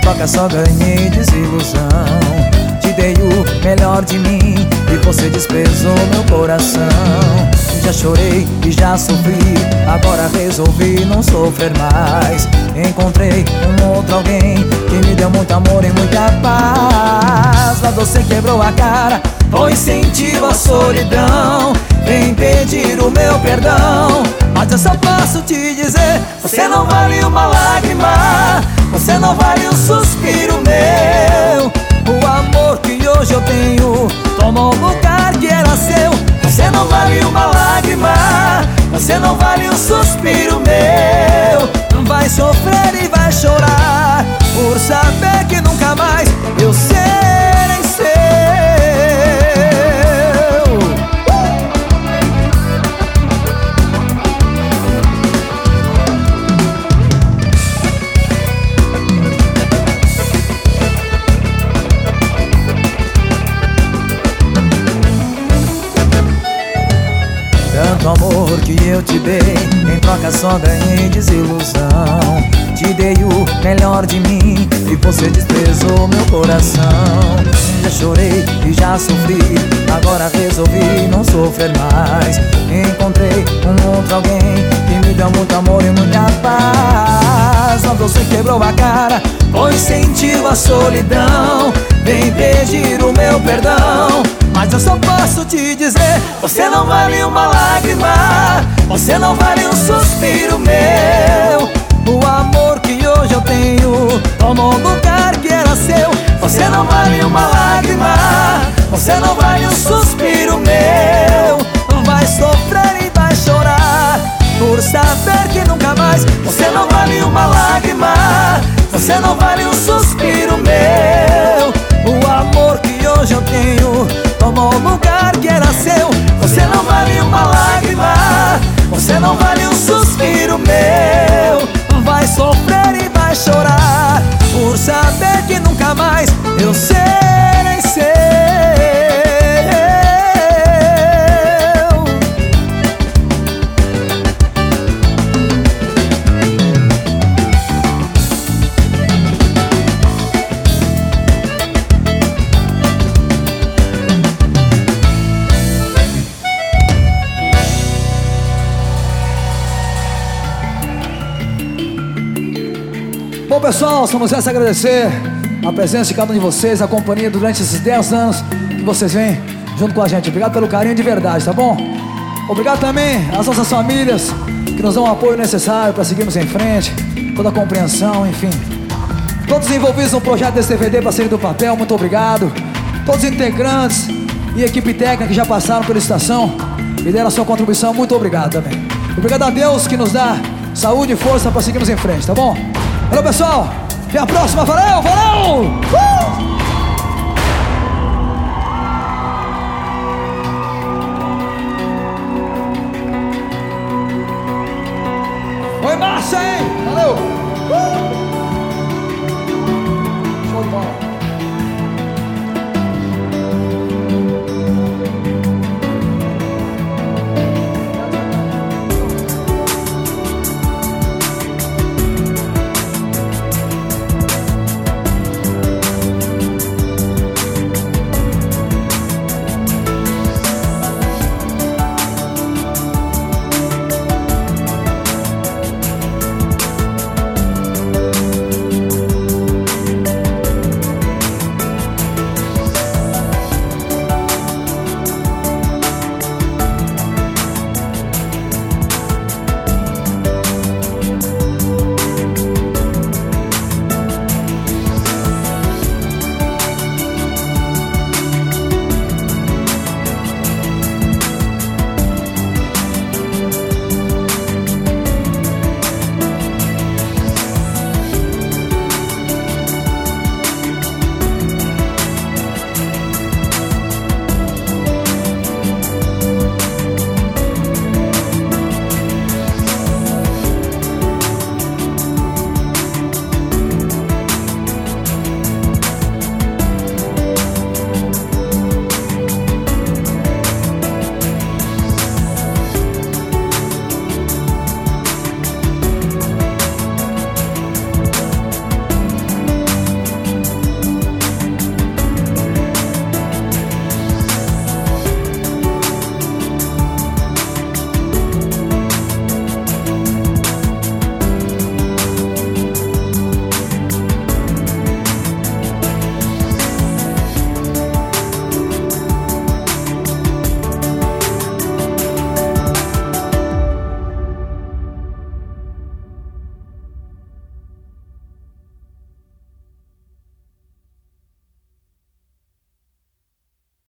troca só ganhei desilusão. Te dei o melhor de mim e você desprezou meu coração. Já chorei e já sofri, agora resolvi não sofrer mais. Encontrei um outro alguém que me deu muito amor e muita paz. Mas você quebrou a cara, pois sentiu a solidão. Vem pedir o meu perdão, mas eu só posso te dizer: você não vale uma lágrima, você não vale um suspiro meu. O amor que hoje eu tenho tomou o lugar que era seu. Você não vale uma lágrima, você não vale um suspiro meu. Vai sofrer e vai chorar por saber que nunca mais eu serei seu. Tanto amor que eu te dei, em troca só ganhei desilusão. Te dei o melhor de mim e você desprezou meu coração. Já chorei e já sofri, agora resolvi não sofrer mais. Encontrei um outro alguém que me deu muito amor e muita paz. Mas você quebrou a cara, pois sentiu a solidão. Vem pedir o meu perdão, mas eu só posso te dizer: você não vale uma lágrima, você não vale um suspiro meu. O amor que hoje eu tenho tomou o lugar que era seu. Você não vale uma lágrima, você não vale um suspiro meu. Vai sofrer e vai chorar por saber que nunca mais. Você não vale uma lágrima, você não vale um suspiro meu. O amor que hoje eu tenho tomou o lugar que era seu. Você não vale uma lágrima, você não vale um suspiro meu. Vai sofrer e vai chorar por saber que nunca mais eu serei seu. Bom, pessoal, somos essa agradecer a presença de cada um de vocês, a companhia durante esses 10 anos que vocês vêm junto com a gente. Obrigado pelo carinho de verdade, tá bom? Obrigado também às nossas famílias que nos dão o apoio necessário para seguirmos em frente, toda a compreensão, enfim. Todos envolvidos no projeto desse DVD Parceria do Papel, muito obrigado. Todos os integrantes e equipe técnica que já passaram pela estação e deram a sua contribuição, muito obrigado também. Obrigado a Deus que nos dá saúde e força para seguirmos em frente, tá bom? Valeu, pessoal, até a próxima, valeu, valeu!